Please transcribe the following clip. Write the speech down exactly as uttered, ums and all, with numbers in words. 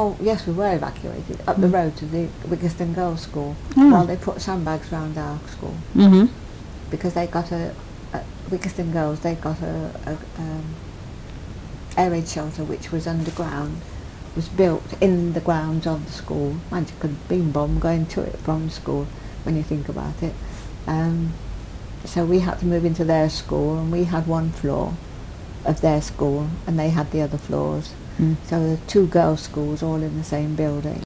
Oh yes, we were evacuated up the road to the Wiggiston Girls' School Oh. while they put sandbags round our school, Mm-hmm. because they got a, a Wiggiston Girls. They got a, a um, air raid shelter which was underground, was built in the grounds of the school. Mind you, could beam bomb going to it from school when you think about it. Um, so we had to move into their school, and we had one floor of their school, and they had the other floors. Mm. So the two girls' schools all in the same building.